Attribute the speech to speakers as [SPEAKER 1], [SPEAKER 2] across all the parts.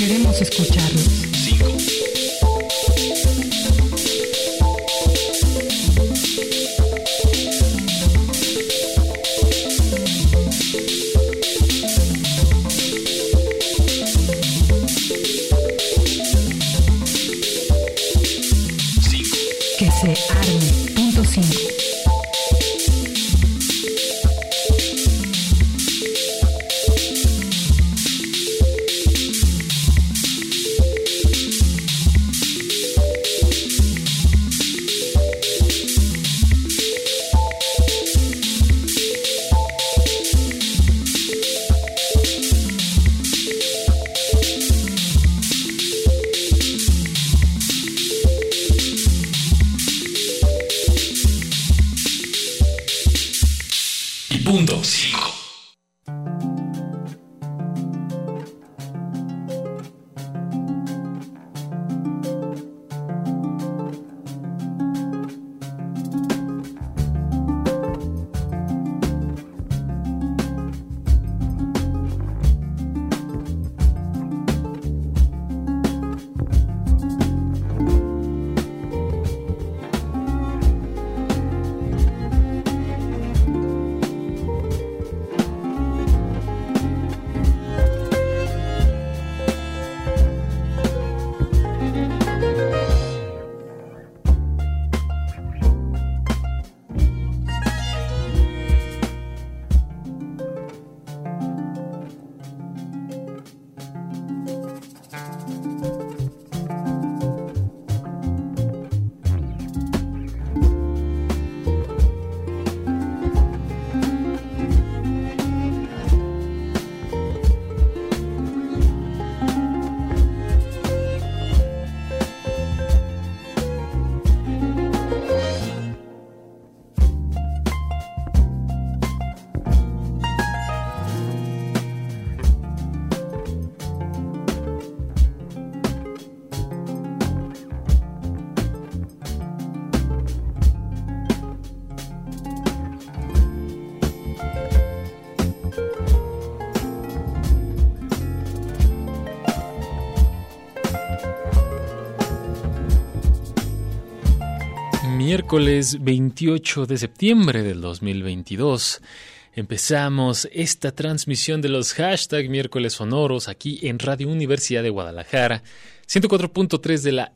[SPEAKER 1] Queremos escucharnos.
[SPEAKER 2] 5.
[SPEAKER 1] Que se arme. Punto 5.
[SPEAKER 2] Punto 5.
[SPEAKER 3] Miércoles 28 de septiembre del 2022 empezamos esta transmisión de los hashtag miércoles sonoros aquí en Radio Universidad de Guadalajara, 104.3 de la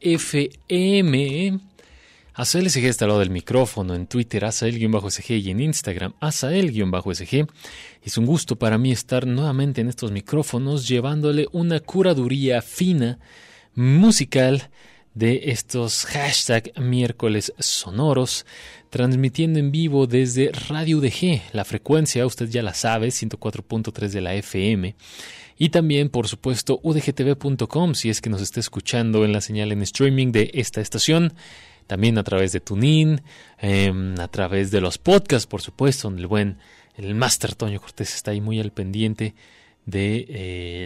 [SPEAKER 3] FM. Azael SG está al lado del micrófono, en Twitter Azael_SG y en Instagram Azael_SG. Es un gusto para mí estar nuevamente en estos micrófonos llevándole una curaduría fina musical de estos hashtag miércoles sonoros, transmitiendo en vivo desde Radio UDG, la frecuencia, usted ya la sabe, 104.3 de la FM, y también, por supuesto, udgtv.com, si es que nos está escuchando en la señal en streaming de esta estación, también a través de TuneIn, a través de los podcasts, por supuesto, donde el Master Toño Cortés está ahí muy al pendiente de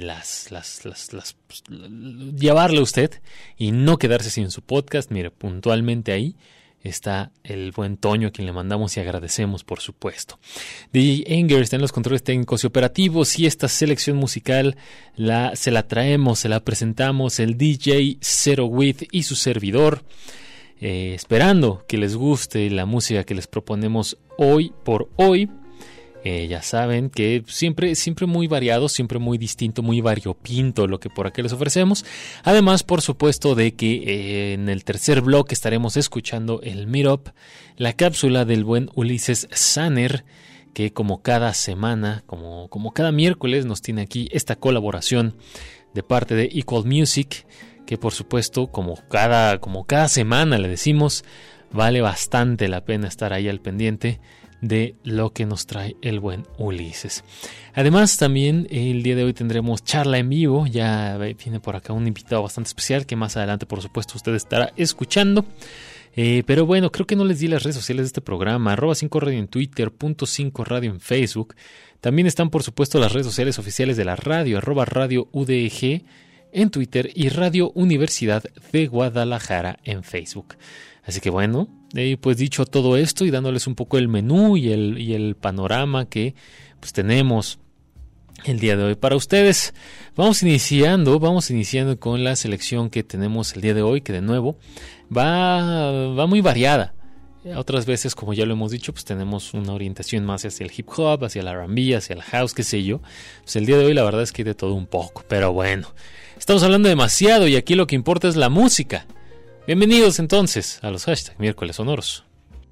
[SPEAKER 3] llevarle a usted y no quedarse sin su podcast. Mire, puntualmente ahí está el buen Toño, a quien le mandamos y agradecemos, por supuesto. DJ Enger está en los controles técnicos y operativos, y esta selección musical se la traemos, se la presentamos el DJ Zero With y su servidor, esperando que les guste la música que les proponemos hoy por hoy. Ya saben que siempre muy variado, siempre muy distinto, muy variopinto lo que por aquí les ofrecemos. Además, por supuesto, de que en el tercer bloque estaremos escuchando el Meetup, la cápsula del buen Ulises Sanner, que como cada semana, como cada miércoles, nos tiene aquí esta colaboración de parte de Equal Music, que por supuesto, como cada semana le decimos, vale bastante la pena estar ahí al pendiente de lo que nos trae el buen Ulises. Además, también el día de hoy tendremos charla en vivo. Ya viene por acá un invitado bastante especial que más adelante, por supuesto, usted estará escuchando. Pero bueno, creo que no les di las redes sociales de este programa. @5radio en Twitter, .5radio en Facebook. También están, por supuesto, las redes sociales oficiales de la radio, @Radio UDG en Twitter y Radio Universidad de Guadalajara en Facebook. Así que bueno, pues dicho todo esto y dándoles un poco el menú y el panorama que pues tenemos el día de hoy para ustedes. Vamos iniciando con la selección que tenemos el día de hoy, que de nuevo va muy variada. Otras veces, como ya lo hemos dicho, pues tenemos una orientación más hacia el hip hop, hacia el R&B, hacia el house, qué sé yo. Pues el día de hoy la verdad es que hay de todo un poco, pero bueno, estamos hablando demasiado y aquí lo que importa es la música. Bienvenidos entonces a los hashtag miércoles sonoros.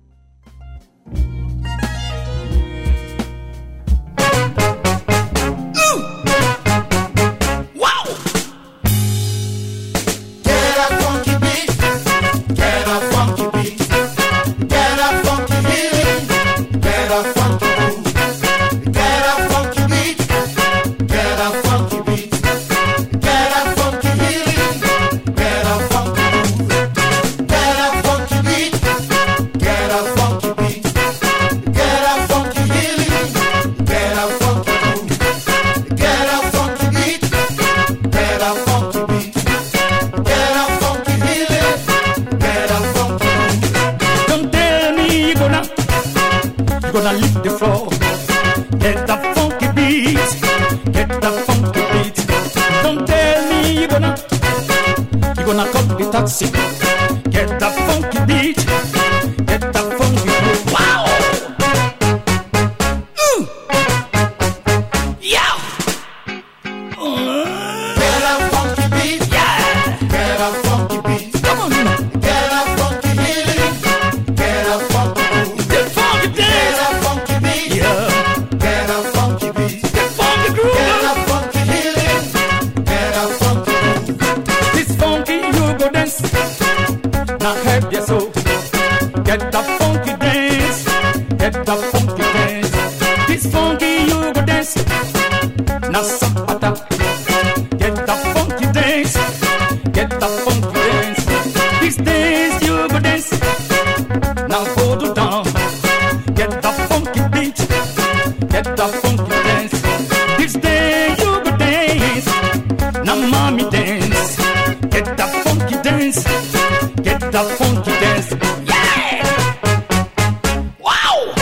[SPEAKER 4] Gonna lick the floor, get the funky beat, get the funky beat. Don't tell me you're gonna call the taxi, get the funky beat, get the funky beat. Wow! Yeah! Get a funky beat, yeah! Get a funky beat, come on, get a funky healing, get a funky groove, the funky dance. Now help your soul. Get the funky dance. Get the funky dance. This funky you go dance. Now sapata. Get the funky dance. Get the funky dance. This dance you go dance. Now go to down. Get the funky beat. Get the funky dance. This day you go dance. Now mommy dance. Get the funky dance. Get the funky dance. Yeah! Wow!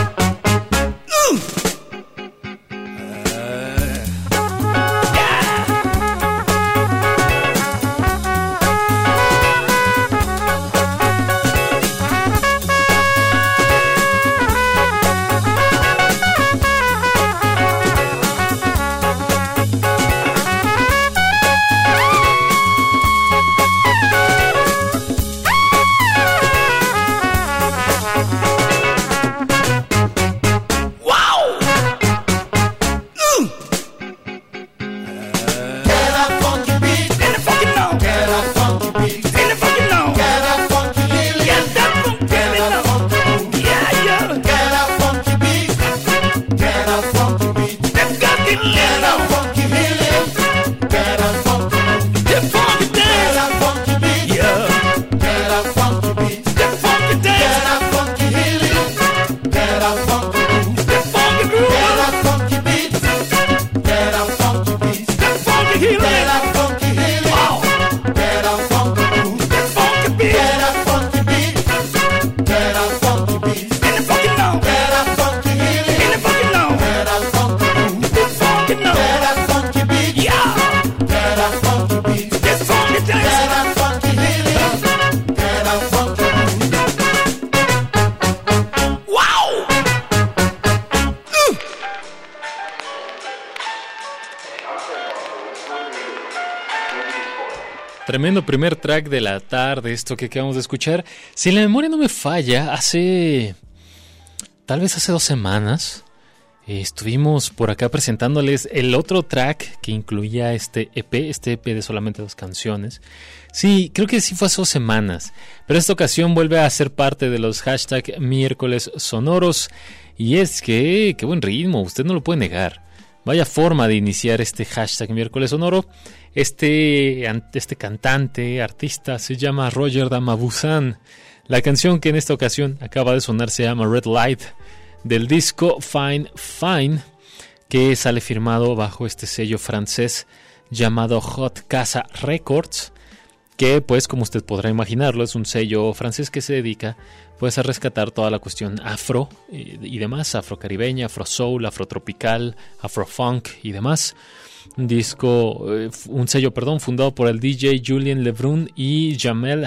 [SPEAKER 3] Tremendo primer track de la tarde, esto que acabamos de escuchar. Si la memoria no me falla, tal vez hace 2 semanas, estuvimos por acá presentándoles el otro track que incluía este EP de solamente 2 canciones. Sí, creo que sí fue hace 2 semanas, pero esta ocasión vuelve a ser parte de los hashtag miércoles sonoros. Y es que, qué buen ritmo, usted no lo puede negar. Vaya forma de iniciar este hashtag miércoles sonoro. Este cantante, artista, se llama Roger Damabuzan. La canción que en esta ocasión acaba de sonar se llama Red Light, del disco Fine Fine, que sale firmado bajo este sello francés llamado Hot Casa Records. que pues como usted podrá imaginarlo es un sello francés que se dedica pues a rescatar toda la cuestión afro y demás, afrocaribeña, afro soul, afrotropical, afrofunk y demás. Un sello fundado por el DJ Julien Lebrun y Jamel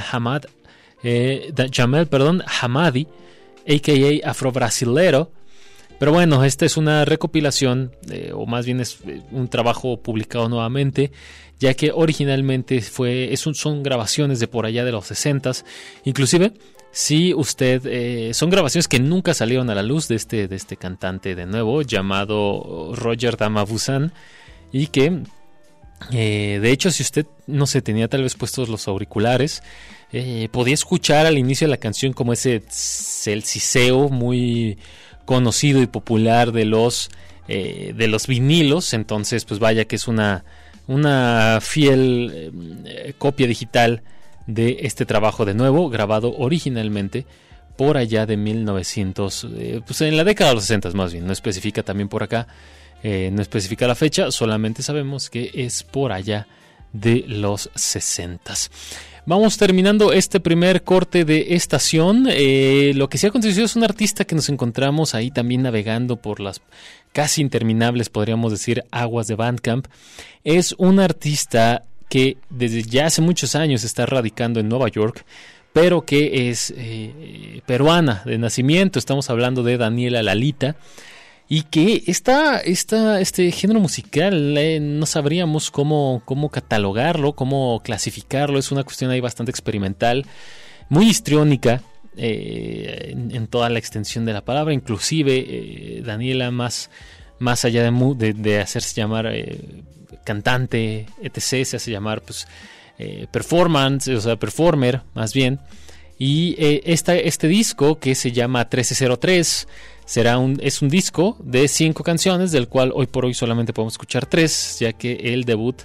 [SPEAKER 3] Hamadi, a.k.a. afro-brasilero. Pero bueno, esta es una recopilación, o más bien es un trabajo publicado nuevamente, ya que originalmente son grabaciones de por allá de los 60s. Inclusive, si usted son grabaciones que nunca salieron a la luz de este cantante de nuevo, llamado Roger Damabusan, y que de hecho, si usted no se tenía tal vez puestos los auriculares, podía escuchar al inicio de la canción como el siseo muy conocido y popular de los vinilos. Entonces pues vaya que es una fiel copia digital de este trabajo de nuevo, grabado originalmente por allá de 1900, pues en la década de los 60 más bien, no especifica también por acá, no especifica la fecha, solamente sabemos que es por allá de los 60s. Vamos terminando este primer corte de estación. Lo que sí ha acontecido es un artista que nos encontramos ahí también navegando por las casi interminables, podríamos decir, aguas de Bandcamp. Es un artista que desde ya hace muchos años está radicando en Nueva York, pero que es peruana de nacimiento. Estamos hablando de Daniela Lalita. Y que este género musical no sabríamos cómo catalogarlo, cómo clasificarlo. Es una cuestión ahí bastante experimental, muy histriónica en toda la extensión de la palabra. Inclusive Daniela, más allá de hacerse llamar cantante, etc., se hace llamar pues performer más bien. Y este disco, que se llama 1303, es un disco de 5 canciones, del cual hoy por hoy solamente podemos escuchar 3, ya que el debut,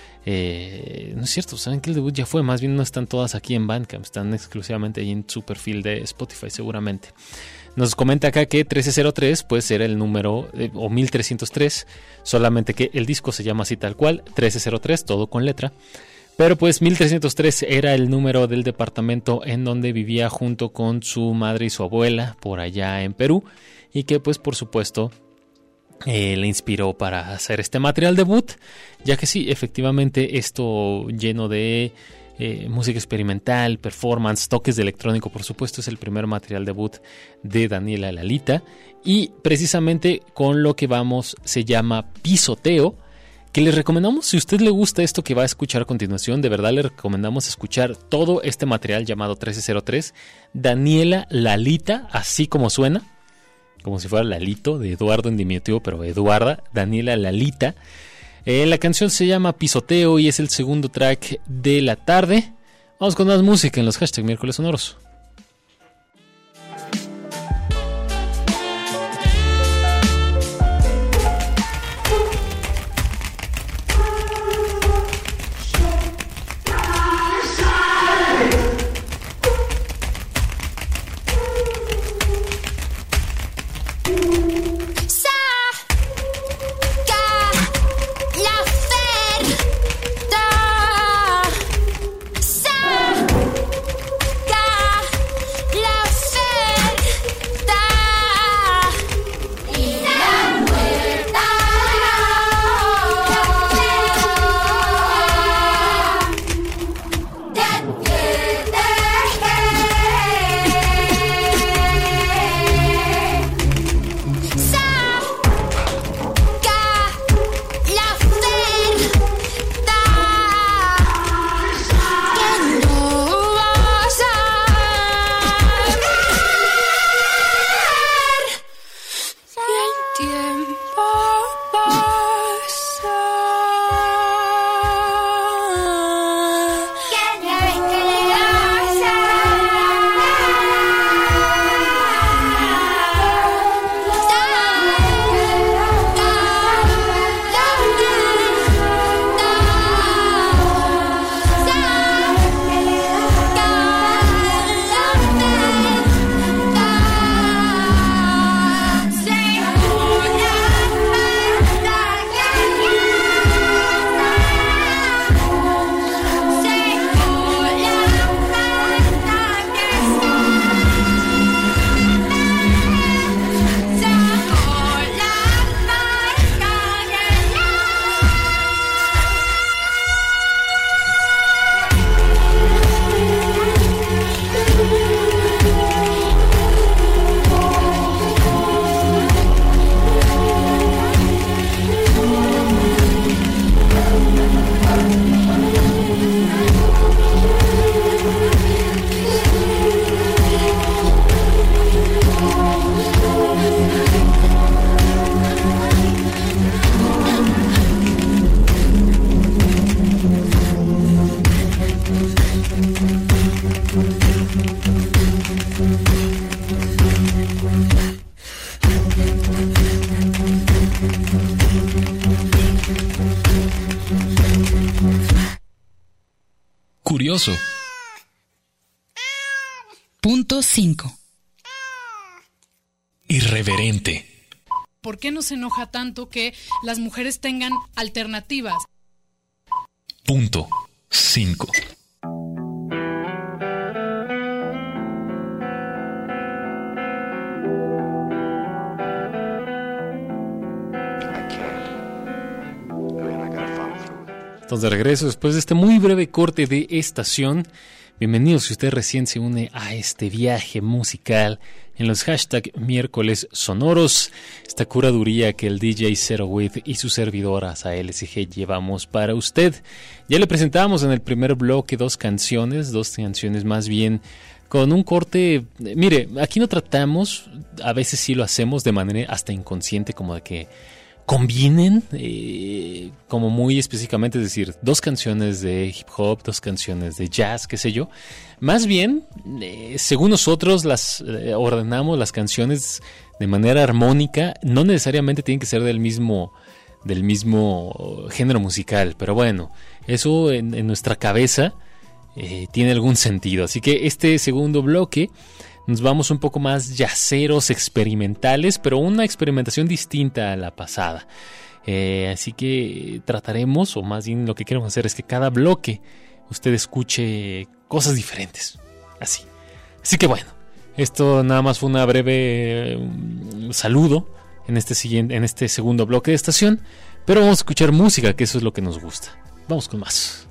[SPEAKER 3] no es cierto, saben que el debut ya fue, más bien no están todas aquí en Bandcamp, están exclusivamente ahí en su perfil de Spotify seguramente. Nos comenta acá que 1303 puede ser el número, o 1303, solamente que el disco se llama así tal cual, 1303, todo con letra. Pero pues 1303 era el número del departamento en donde vivía junto con su madre y su abuela por allá en Perú, y que pues por supuesto le inspiró para hacer este material debut, ya que sí, efectivamente esto lleno de música experimental, performance, toques de electrónico, por supuesto es el primer material debut de Daniela Lalita, y precisamente con lo que vamos se llama Pisoteo, que les recomendamos. Si a usted le gusta esto que va a escuchar a continuación, de verdad le recomendamos escuchar todo este material llamado 1303, Daniela Lalita, así como suena, como si fuera Lalito, de Eduardo en diminutivo, pero Eduarda, Daniela Lalita. La canción se llama Pisoteo y es el segundo track de la tarde. Vamos con más música en los hashtags miércoles sonoros.
[SPEAKER 5] Saca
[SPEAKER 2] curioso.
[SPEAKER 1] Punto 5.
[SPEAKER 2] Irreverente.
[SPEAKER 5] ¿Por qué nos enoja tanto que las mujeres tengan alternativas?
[SPEAKER 2] Punto 5.
[SPEAKER 3] Estamos de regreso después de este muy breve corte de estación. Bienvenidos si usted recién se une a este viaje musical en los hashtag miércoles sonoros, esta curaduría que el DJ Zero With y su servidora LSG llevamos para usted. Ya le presentamos en el primer bloque dos canciones más bien con un corte. Mire, aquí no tratamos, a veces sí lo hacemos de manera hasta inconsciente, como de que combinen, como muy específicamente, es decir, dos canciones de hip hop, dos canciones de jazz, qué sé yo. Más bien, según nosotros las ordenamos las canciones de manera armónica, no necesariamente tienen que ser del mismo género musical, pero bueno, eso en nuestra cabeza tiene algún sentido. Así que este segundo bloque nos vamos un poco más jazzeros, experimentales, pero una experimentación distinta a la pasada. Así que trataremos, o más bien lo que queremos hacer es que cada bloque usted escuche cosas diferentes. Así que bueno, esto nada más fue una breve saludo en este segundo bloque de estación, pero vamos a escuchar música, que eso es lo que nos gusta. Vamos con más.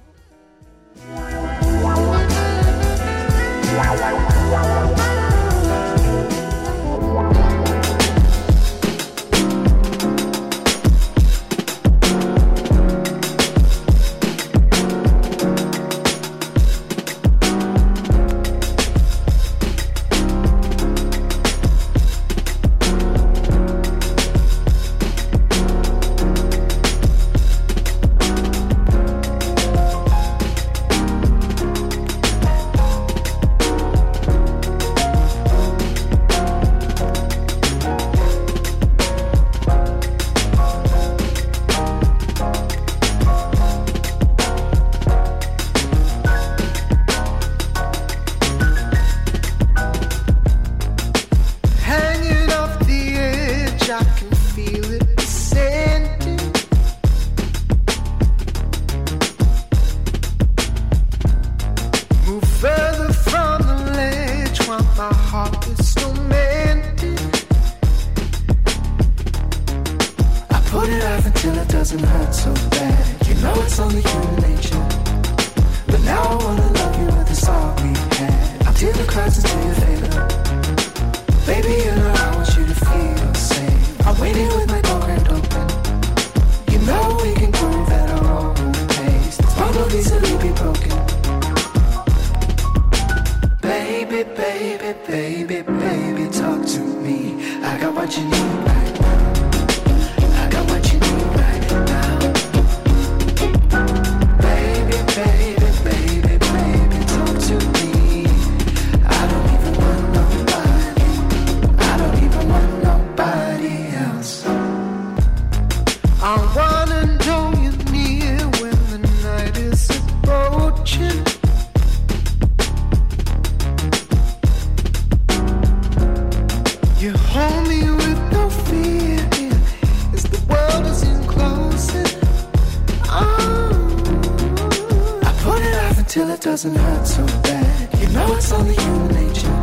[SPEAKER 6] Doesn't hurt so bad. You know it's only human nature.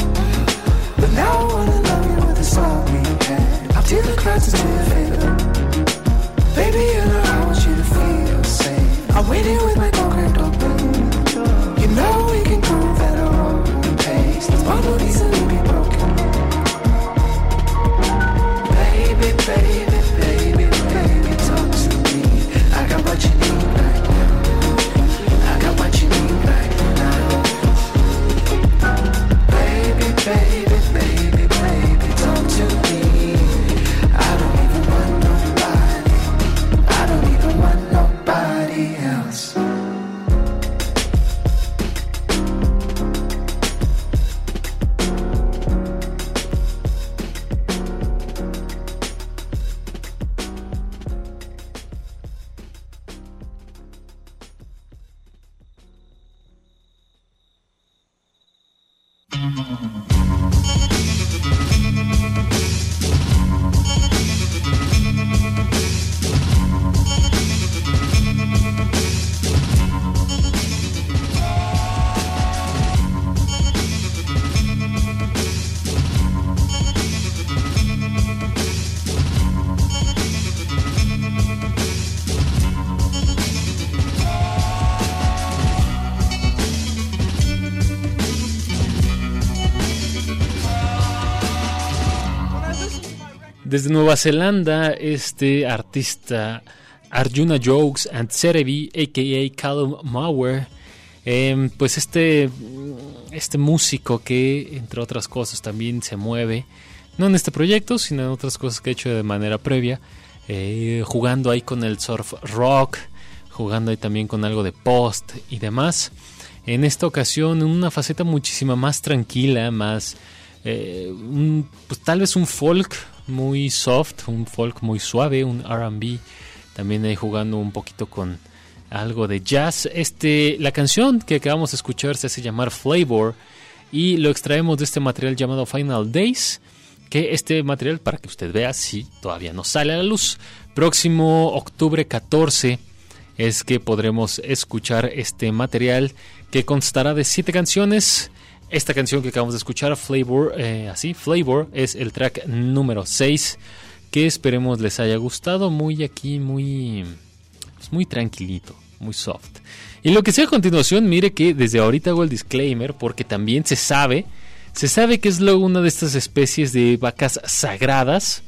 [SPEAKER 6] But now I wanna love you with a song we had. I'll deal the cards into your favor. Baby, you know I want you to feel safe. I'm waiting with my door cracked open. You know we can groove at our own pace. This bond won't easily be broken. Baby, baby, baby, baby, talk to me. I got what you need right now. I got what you need right now. Baby, baby, baby, baby, talk to me. I don't even want nobody. I don't even want nobody else.
[SPEAKER 3] Desde Nueva Zelanda, este artista Arjuna Jokes and Serevi, a.k.a. Callum Mauer, pues este músico que, entre otras cosas, también se mueve, no en este proyecto, sino en otras cosas que ha hecho de manera previa, jugando ahí con el surf rock, jugando ahí también con algo de post y demás. En esta ocasión, en una faceta muchísima más tranquila, más, pues tal vez un folk muy soft, un folk muy suave, un R&B, también ahí jugando un poquito con algo de jazz. La canción que acabamos de escuchar se hace llamar Flavor y lo extraemos de este material llamado Final Days, que este material, para que usted vea, sí, todavía no sale a la luz. Próximo octubre 14 es que podremos escuchar este material, que constará de 7 canciones. Esta canción que acabamos de escuchar, Flavor, Flavor, es el track número 6, que esperemos les haya gustado. Muy tranquilito, muy soft. Y lo que sea a continuación, mire que desde ahorita hago el disclaimer, porque también se sabe que es luego una de estas especies de vacas sagradas,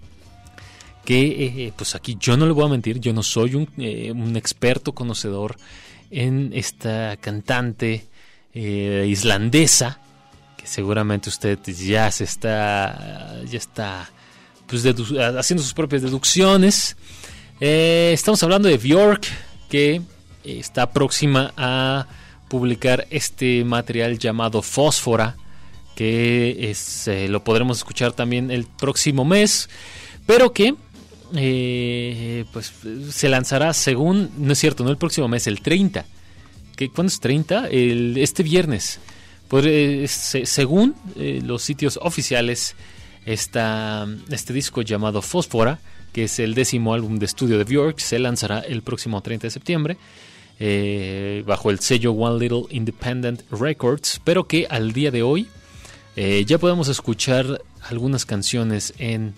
[SPEAKER 3] que pues aquí yo no le voy a mentir, yo no soy un experto conocedor en esta cantante islandesa, que seguramente usted ya está pues haciendo sus propias deducciones. Estamos hablando de Björk, que está próxima a publicar este material llamado Fósfora, que lo podremos escuchar también el próximo mes, pero que pues se lanzará según, no es cierto, no el próximo mes, el 30. ¿Cuándo es 30? Este viernes. Según los sitios oficiales, este disco llamado Fósfora, que es el 10º álbum de estudio de Björk, se lanzará el próximo 30 de septiembre bajo el sello One Little Independent Records, pero que al día de hoy ya podemos escuchar algunas canciones en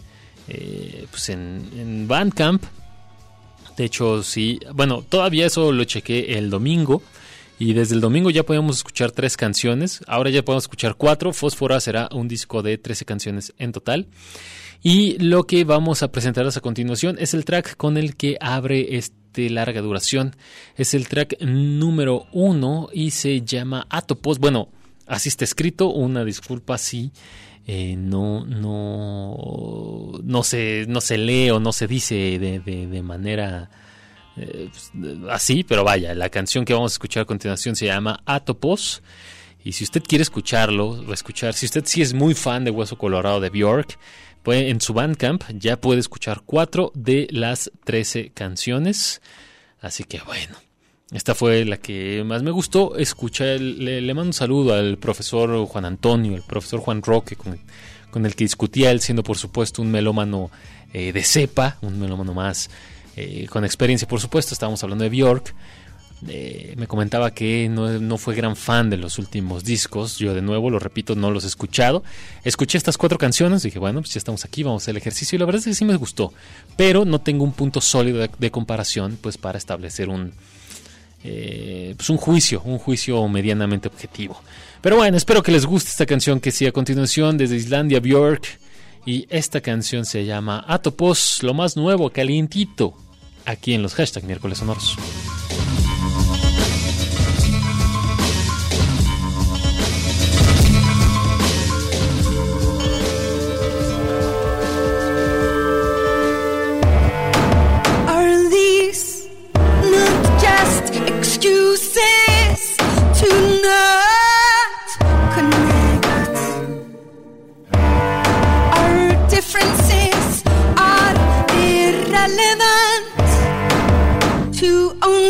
[SPEAKER 3] Bandcamp. De hecho, sí, bueno, todavía eso lo chequé el domingo. Y desde el domingo ya podemos escuchar 3 canciones. Ahora ya podemos escuchar 4. Fósfora será un disco de 13 canciones en total. Y lo que vamos a presentarles a continuación es el track con el que abre este larga duración. Es el track número 1 y se llama Atopos. Bueno, así está escrito. Una disculpa si no se lee o no se dice de manera así, pero vaya, la canción que vamos a escuchar a continuación se llama Atopos, y si usted quiere escucharlo, si usted sí es muy fan de Hueso Colorado de Björk, pues en su Bandcamp ya puede escuchar 4 de las 13 canciones, así que bueno, esta fue la que más me gustó. Le mando un saludo al profesor Juan Antonio, el profesor Juan Roque, con el que discutía, él siendo por supuesto un melómano de cepa, un melómano más con experiencia, por supuesto. Estábamos hablando de Björk. Me comentaba que no fue gran fan de los últimos discos. Yo, de nuevo, lo repito, no los he escuchado. Escuché estas 4 canciones, dije, bueno, pues ya estamos aquí, vamos a hacer el ejercicio, y la verdad es que sí me gustó, pero no tengo un punto sólido de comparación, pues, para establecer un juicio medianamente objetivo. Pero bueno, espero que les guste esta canción que sigue a continuación desde Islandia, Björk, y esta canción se llama Atopos, lo más nuevo, calientito, aquí en los hashtag miércoles sonoros.
[SPEAKER 7] Are these not just excuses to not connect? Our differences are irrelevant to only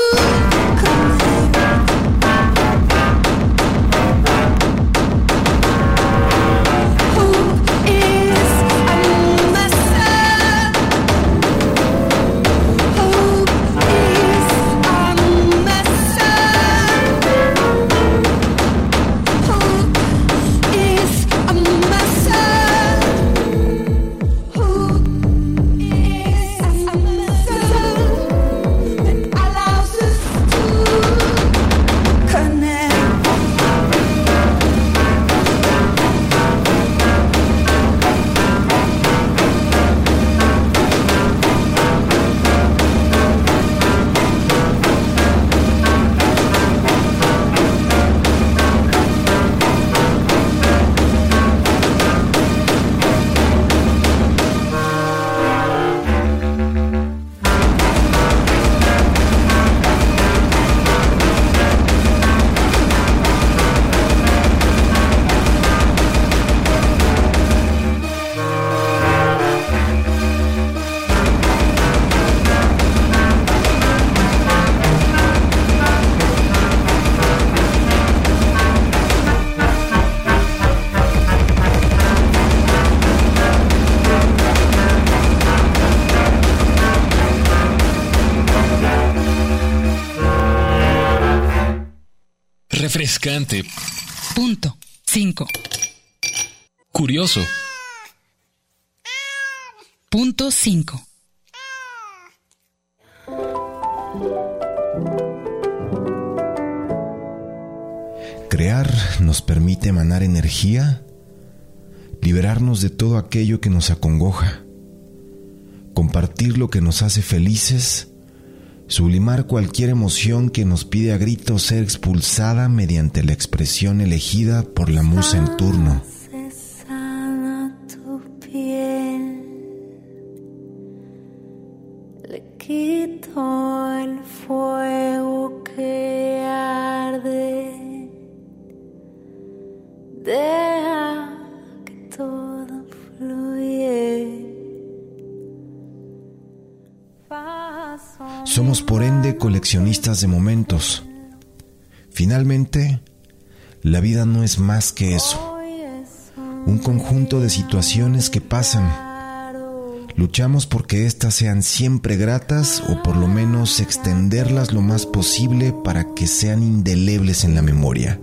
[SPEAKER 2] Refrescante.
[SPEAKER 1] Punto 5.
[SPEAKER 2] Curioso.
[SPEAKER 1] Punto 5.
[SPEAKER 8] Crear nos permite emanar energía, liberarnos de todo aquello que nos acongoja, compartir lo que nos hace felices, sublimar cualquier emoción que nos pide a gritos ser expulsada mediante la expresión elegida por la musa en turno.
[SPEAKER 7] Sana tu piel, le quito el fuego que arde, deja que todo fluye.
[SPEAKER 8] Somos por ende coleccionistas de momentos. Finalmente, la vida no es más que eso, un conjunto de situaciones que pasan. Luchamos porque éstas sean siempre gratas o por lo menos extenderlas lo más posible para que sean indelebles en la memoria.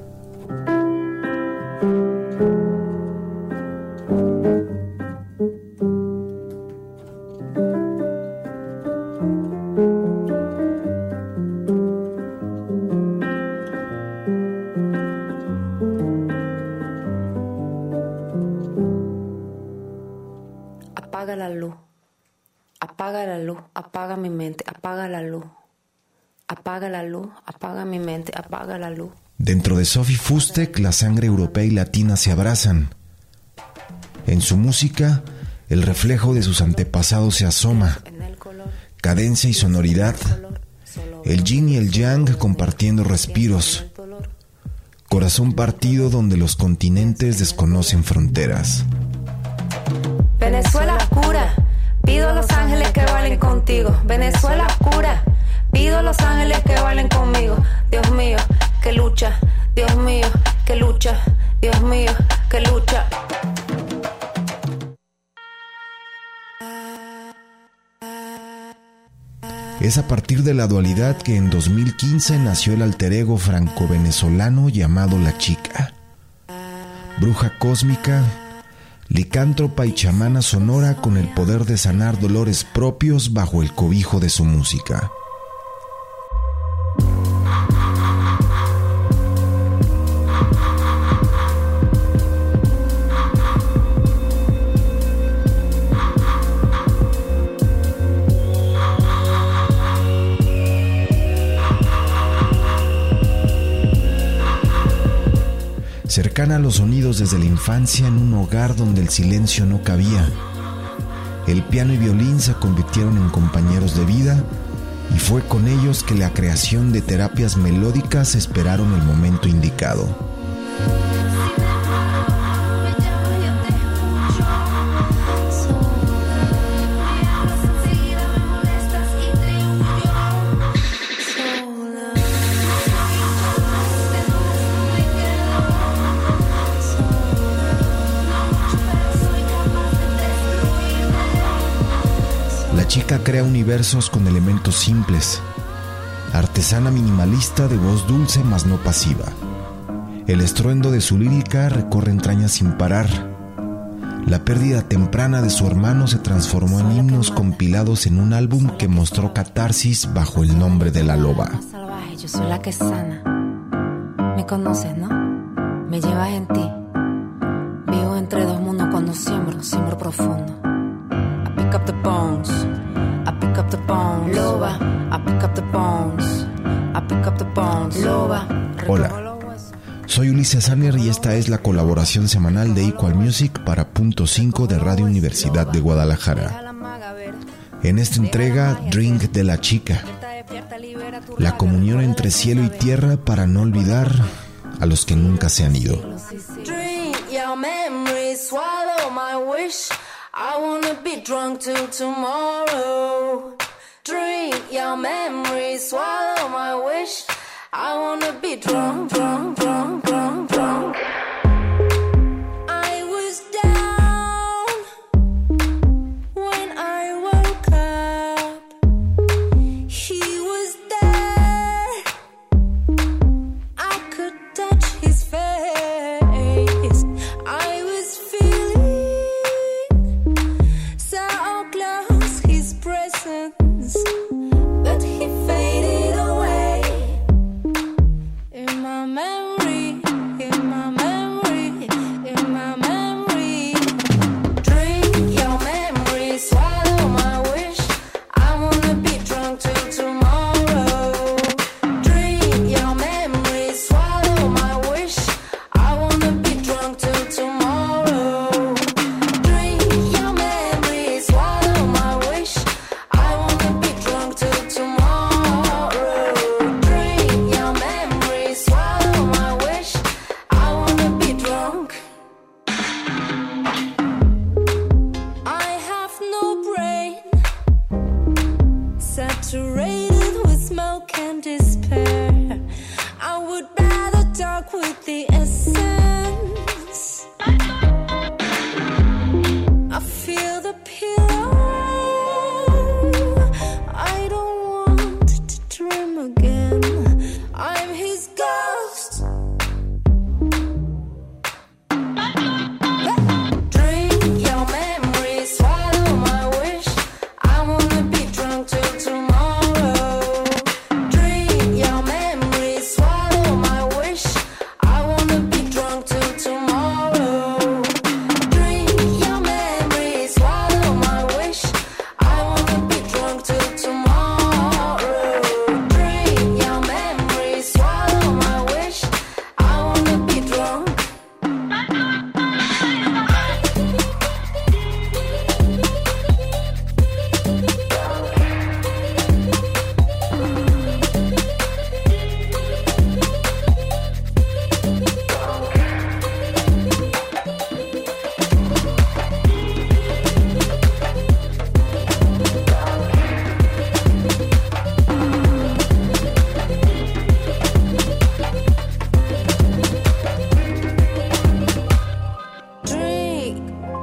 [SPEAKER 9] Apaga la luz, apaga la luz, apaga mi mente, apaga la luz, apaga la luz, apaga mi mente, apaga la luz.
[SPEAKER 8] Dentro de Sophie Fustek, la sangre europea y latina se abrazan. En su música, el reflejo de sus antepasados se asoma. Cadencia y sonoridad, el yin y el yang compartiendo respiros. Corazón partido donde los continentes desconocen fronteras.
[SPEAKER 9] Venezuela oscura, pido a los ángeles que bailen contigo. Venezuela oscura, pido a los ángeles que bailen conmigo. Dios mío, que lucha, Dios mío, que lucha, Dios mío, que lucha.
[SPEAKER 8] Es a partir de la dualidad que en 2015 nació el alter ego franco-venezolano llamado La Chica. Bruja cósmica, licántropa y chamana sonora con el poder de sanar dolores propios bajo el cobijo de su música. Cercana a los sonidos desde la infancia en un hogar donde el silencio no cabía. El piano y violín se convirtieron en compañeros de vida y fue con ellos que la creación de terapias melódicas esperaron el momento indicado. música crea universos con elementos simples. Artesana minimalista de voz dulce mas no pasiva. El estruendo de su lírica recorre entrañas sin parar. La pérdida temprana de su hermano se transformó en himnos compilados en un álbum que mostró catarsis bajo el nombre de La Loba.
[SPEAKER 9] Yo soy la que sana. Me conoces, ¿no? Me llevas en ti. Vivo entre dos mundos cuando siembro profundo. I pick up the bones, I pick up the bones. Loba, I pick up the bones, I pick up the bones. Loba.
[SPEAKER 8] Hola. Soy Ulises Anner y esta es la colaboración semanal de Equal Music para Punto 5 de Radio Universidad de Guadalajara. En esta entrega, Drink de la Chica. La comunión entre cielo y tierra para no olvidar a los que nunca se han ido.
[SPEAKER 9] Drink your memory, swallow my wish. I wanna be drunk till tomorrow. Drink your memory, swallow my wish. I wanna be drunk, drunk, drunk, drunk, drunk. I was down when I woke up. He was there. I could touch his face. I was feeling so close, his presence, but he faded away. In my memory, in my memory, in my memory. Drink your memory, swallow my wish. I wanna be drunk till tomorrow. Drink your memory, swallow my wish. I wanna be drunk till tomorrow. Drink your memory, swallow my wish. I wanna be drunk till tomorrow. Drink your memory, swallow my wish. I wanna be drunk. I have no brain, saturated with smoke and despair. I would rather talk with the essence. I feel the pillow. I don't want to dream again. I'm his ghost. Drink your memory, swallow my wish. I wanna be drunk till tomorrow. Drink your memory, swallow my wish. I wanna be drunk till tomorrow. Drink your memory, swallow my wish. I wanna be drunk till tomorrow. Drink your memory, swallow my wish. I wanna be drunk. Drink.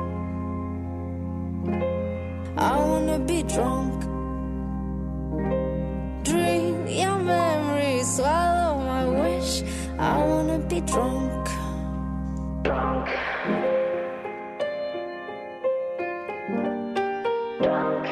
[SPEAKER 9] I wanna be drunk. Drink your memory, swallow my wish. I wanna be drunk. Drunk. Drunk.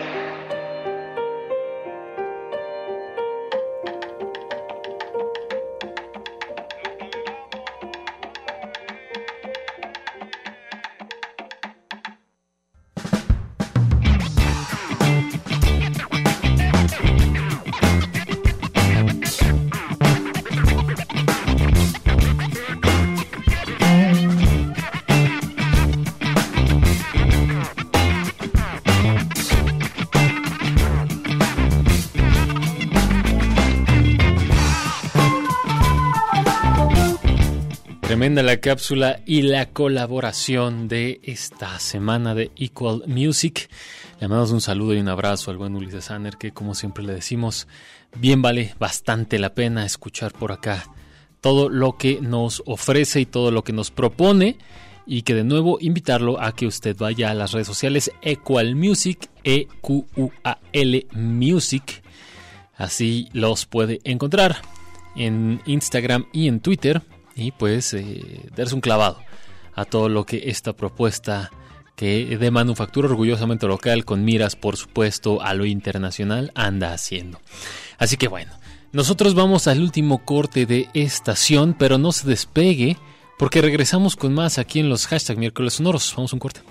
[SPEAKER 3] Tremenda la cápsula y la colaboración de esta semana de Equal Music. Le mandamos un saludo y un abrazo al buen Ulises Anner, que como siempre le decimos, bien vale bastante la pena escuchar por acá todo lo que nos ofrece y todo lo que nos propone. y que de nuevo invitarlo a que usted vaya a las redes sociales Equal Music, EQUAL Music. Así los puede encontrar en Instagram y en Twitter y pues darse un clavado a todo lo que esta propuesta que de manufactura orgullosamente local con miras por supuesto a lo internacional anda haciendo. Así que bueno, nosotros vamos al último corte de estación, pero no se despegue porque regresamos con más aquí en los hashtag miércoles sonoros. Vamos a un corte.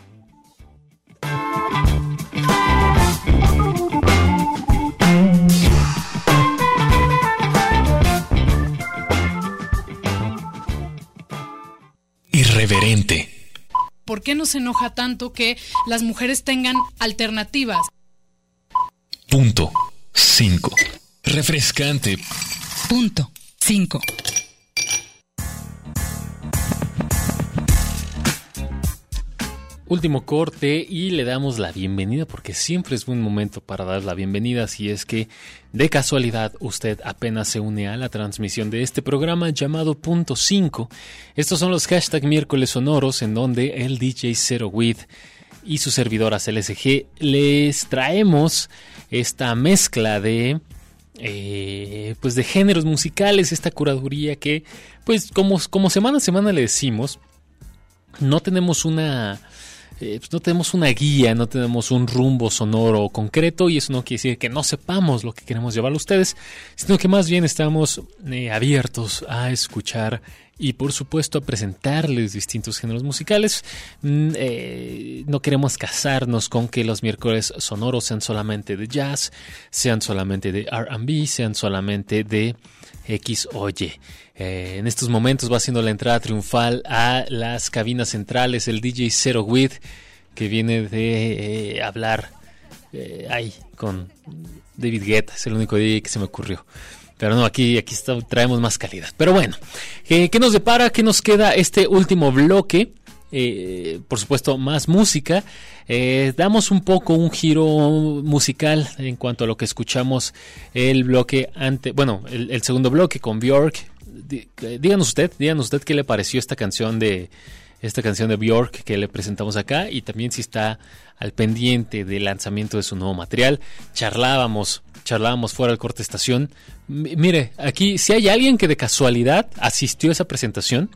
[SPEAKER 2] Irreverente.
[SPEAKER 5] ¿Por qué nos enoja tanto que las mujeres tengan alternativas?
[SPEAKER 2] Punto 5. Refrescante.
[SPEAKER 1] Punto 5.
[SPEAKER 3] Último corte y le damos la bienvenida porque siempre es buen momento para dar la bienvenida si es que de casualidad usted apenas se une a la transmisión de este programa llamado Punto 5. Estos son los hashtag miércoles sonoros en donde el DJ Zero With y su servidora CLSG les traemos esta mezcla de pues de géneros musicales, esta curaduría que pues como semana a semana le decimos, no tenemos una guía, no tenemos un rumbo sonoro concreto y eso no quiere decir que no sepamos lo que queremos llevar a ustedes, sino que más bien estamos abiertos a escuchar y por supuesto a presentarles distintos géneros musicales. No queremos casarnos con que los miércoles sonoros sean solamente de jazz, sean solamente de R&B, sean solamente de X o Y. En estos momentos va haciendo la entrada triunfal a las cabinas centrales el DJ Zero With, que viene de hablar ahí con David Guetta, es el único DJ que se me ocurrió. Pero no, aquí traemos más calidad. Pero bueno, ¿qué nos depara? ¿Qué nos queda este último bloque? Por supuesto, más música. Damos un poco un giro musical en cuanto a lo que escuchamos el bloque el segundo bloque con Björk. Díganos usted qué le pareció esta canción de Björk que le presentamos acá y también si está al pendiente del lanzamiento de su nuevo material. Charlábamos fuera del corte estación. Mire, aquí si hay alguien que de casualidad asistió a esa presentación,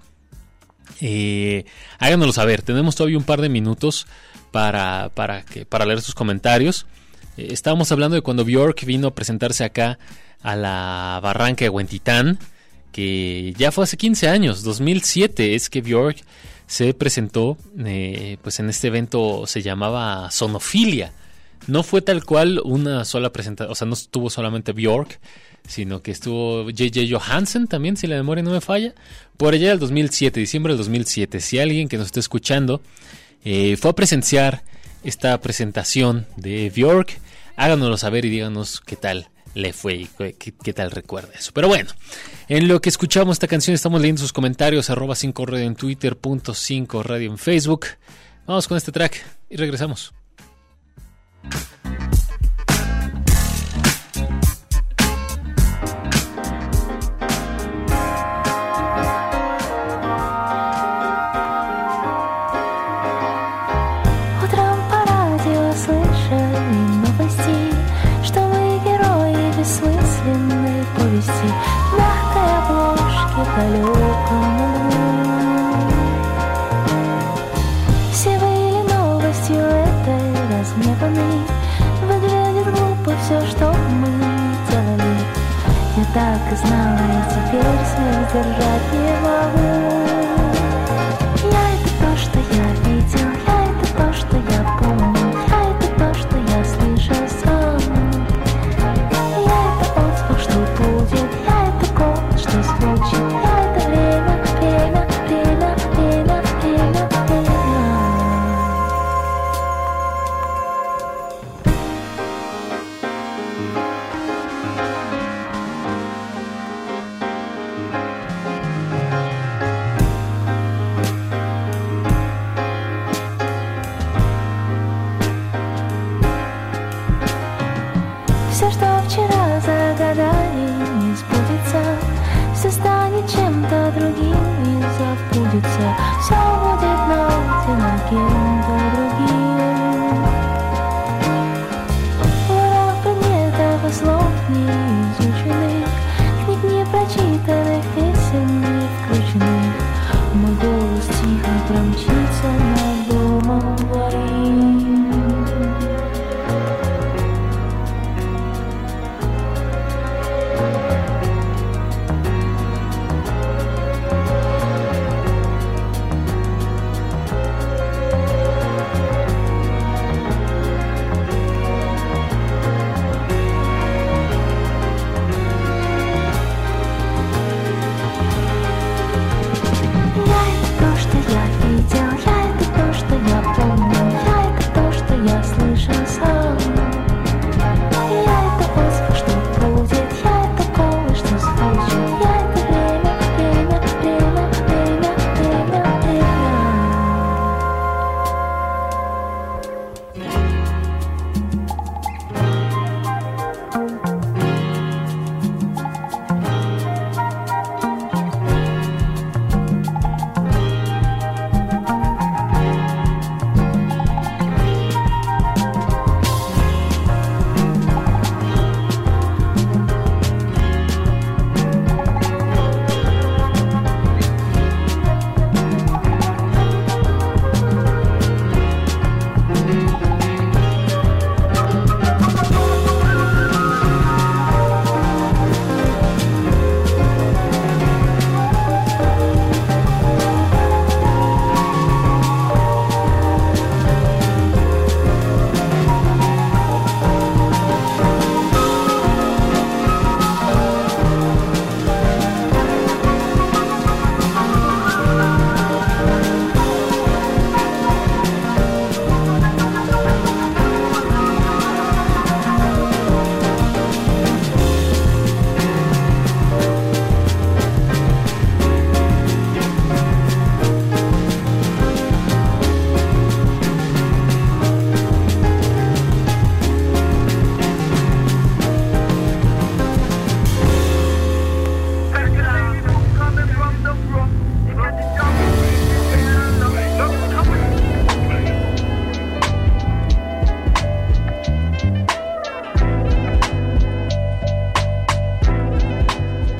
[SPEAKER 3] háganoslo saber. Tenemos todavía un par de minutos para leer sus comentarios. Estábamos hablando de cuando Björk vino a presentarse acá a la Barranca de Huentitán, que ya fue hace 15 años, 2007 es que Björk se presentó, pues en este evento se llamaba Sonofilia. No fue tal cual una sola presentación, o sea, no estuvo solamente Björk, sino que estuvo J.J. Johansen también, si la memoria no me falla, por allá del 2007, diciembre del 2007. Si alguien que nos esté escuchando fue a presenciar esta presentación de Björk, háganoslo saber y díganos qué tal le fue y qué tal recuerda eso. Pero bueno, en lo que escuchamos esta canción estamos leyendo sus comentarios, @5radio en Twitter, .5radio en Facebook. Vamos con este track y regresamos.
[SPEAKER 7] Так и знала, и теперь смех держать не могу. Я это то, что я видел, я это то, что я помню, я это то, что я слышал сам. Я это отзвук, что будет, я это голос, что звучит, я это время, время, время, время, время, время.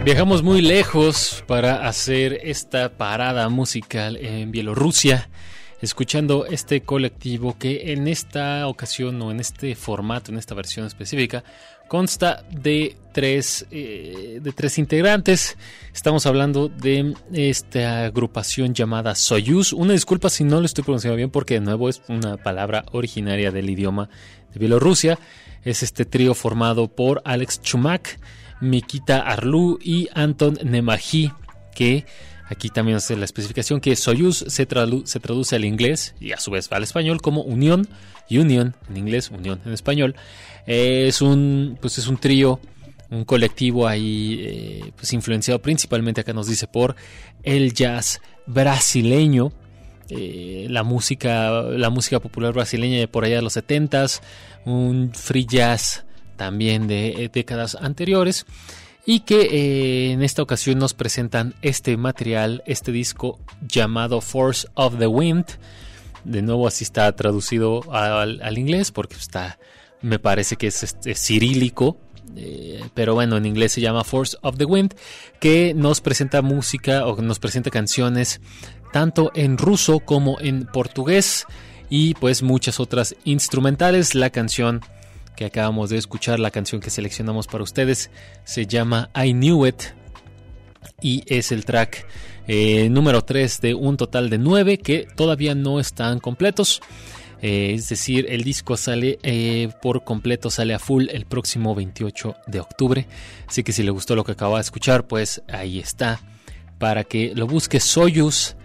[SPEAKER 3] Viajamos muy lejos para hacer esta parada musical en Bielorrusia, escuchando este colectivo que en esta ocasión o en este formato, en esta versión específica, consta de tres integrantes. Estamos hablando de esta agrupación llamada Soyuz. Una disculpa si no lo estoy pronunciando bien porque de nuevo es una palabra originaria del idioma de Bielorrusia. Es este trío formado por Alex Chumak, Mikita Arlu y Anton Nemaji, que aquí también hace la especificación que Soyuz se traduce al inglés y a su vez al español como unión, union en inglés, unión en español. Es un trío, un colectivo ahí influenciado principalmente, acá nos dice, por el jazz brasileño, la música popular brasileña de por allá de los 70s, un free jazz también de décadas anteriores, y que en esta ocasión nos presentan este material, este disco llamado Force of the Wind. De nuevo así está traducido al inglés porque me parece que es cirílico, pero bueno, en inglés se llama Force of the Wind, que nos presenta música o nos presenta canciones tanto en ruso como en portugués y pues muchas otras instrumentales. La canción que acabamos de escuchar, la canción que seleccionamos para ustedes, se llama I Knew It y es el track número 3 de un total de 9 que todavía no están completos. Es decir, el disco sale por completo, sale a full el próximo 28 de octubre. Así que si le gustó lo que acaba de escuchar, pues ahí está, para que lo busque. Soyuz,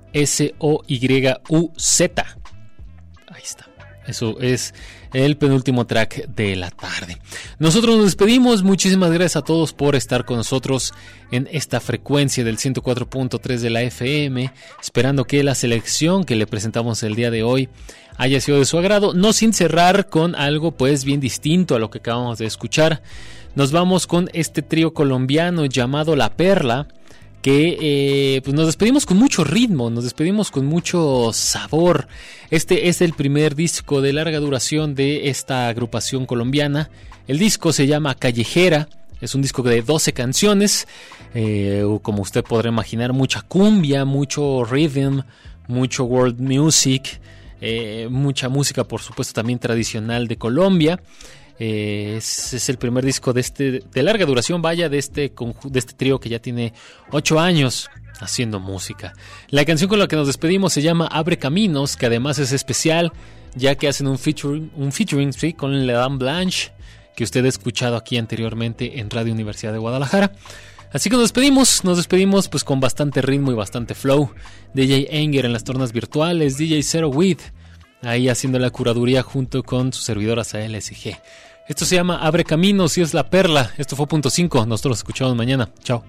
[SPEAKER 3] S-O-Y-U-Z. Ahí está. Eso es el penúltimo track de la tarde. Nosotros nos despedimos. Muchísimas gracias a todos por estar con nosotros en esta frecuencia del 104.3 de la FM, esperando que la selección que le presentamos el día de hoy haya sido de su agrado, no sin cerrar con algo pues bien distinto a lo que acabamos de escuchar. Nos vamos con este trío colombiano llamado La Perla, que pues nos despedimos con mucho ritmo, nos despedimos con mucho sabor. Este es el primer disco de larga duración de esta agrupación colombiana. El disco se llama Callejera, es un disco de 12 canciones, como usted podrá imaginar, mucha cumbia, mucho rhythm, mucho world music, mucha música por supuesto también tradicional de Colombia. Es el primer disco de larga duración, vaya, de este trío que ya tiene 8 años haciendo música. La canción con la que nos despedimos se llama Abre Caminos, que además es especial, ya que hacen un featuring ¿sí? con La Dame Blanche, que usted ha escuchado aquí anteriormente en Radio Universidad de Guadalajara. Así que nos despedimos pues con bastante ritmo y bastante flow. DJ Enger en las tornas virtuales, DJ Zero Weed ahí haciendo la curaduría junto con su servidora ALSG. Esto se llama Abre Caminos y es La Perla. Esto fue Punto 5. Nosotros nos escuchamos mañana. Chao.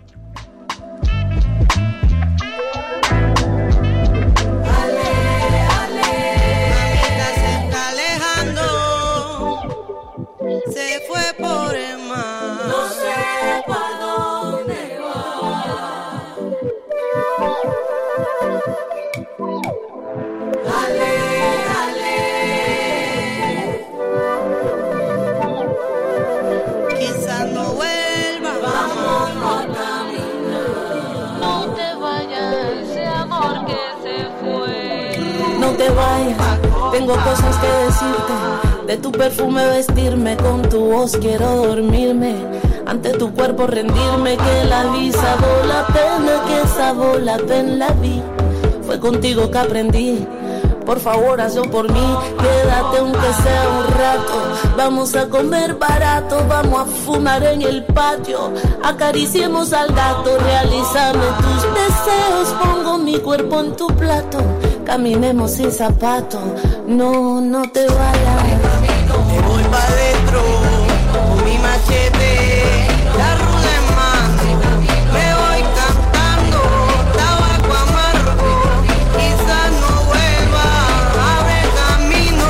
[SPEAKER 10] Se fue por el mar. No sé pa' dónde va. Ale, ale. Quizás no vuelva. Vamos a caminar.
[SPEAKER 7] No te vayas, ese amor que se fue.
[SPEAKER 11] No te vayas, tengo cosas que decirte. De tu perfume vestirme, con tu voz quiero dormirme. Ante tu cuerpo rendirme, que la vi sabó la pena, que sabó la pena la vi. Fue contigo que aprendí, por favor hazlo por mí. Quédate aunque sea un rato, vamos a comer barato, vamos a fumar en el patio. Acariciemos al gato, realízame tus deseos, pongo mi cuerpo en tu plato. Caminemos sin zapatos, no, no te vayas.
[SPEAKER 10] Me voy pa' dentro, con mi machete, la ruda en mano. Me voy cantando, tabaco amargo, quizás no vuelva, abre camino.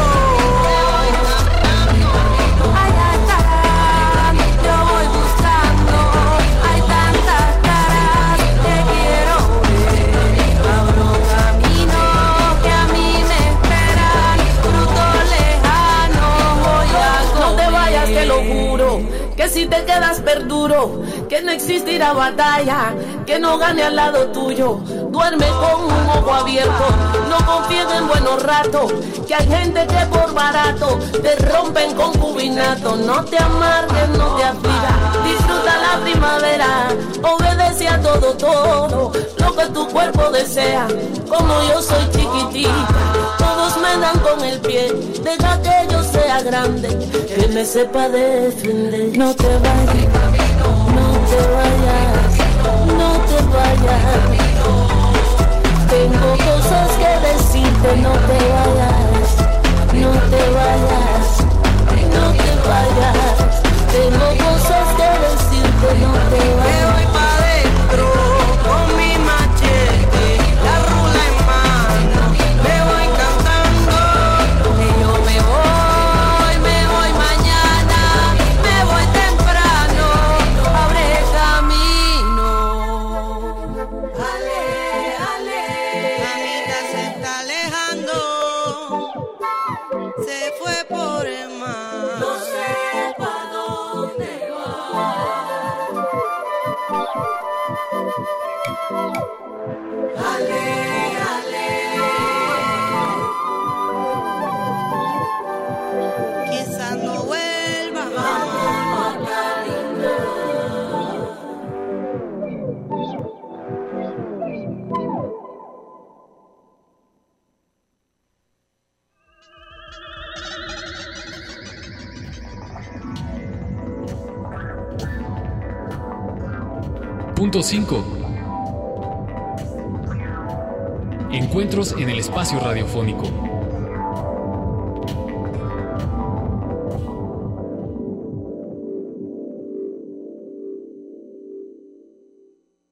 [SPEAKER 7] Ay, ay, ay, yo voy buscando. Hay tantas caras que quiero ver. Abro camino que a mí me esperan. Fruto lejano voy a comer.
[SPEAKER 11] No te vayas, te lo juro, que si te quedas que no existirá batalla que no gane al lado tuyo. Duerme con un ojo abierto, no confíes en buenos ratos, que hay gente que por barato te rompen concubinato. No te amargues, no te afligas, disfruta la primavera, obedece a todo lo que tu cuerpo desea. Como yo soy chiquitita, todos me dan con el pie, deja que yo sea grande, que me sepa defender. No te vayas, no te vayas, no te vayas. Tengo cosas que decirte, no te vayas, no te vayas, no te vayas. Tengo cosas que decirte, no te vayas.
[SPEAKER 10] Me voy pa' dentro con mi machete, la rula en mano, me voy cantando. Y yo me voy mañana, me voy temprano, abre camino. Ale, ale, mamita se está alejando, se fue por el mar. No sé pa' dónde va. Ale, ale, quizás no vuelva. Vamos a caminar.
[SPEAKER 2] Punto 5. Encuentros en el espacio radiofónico.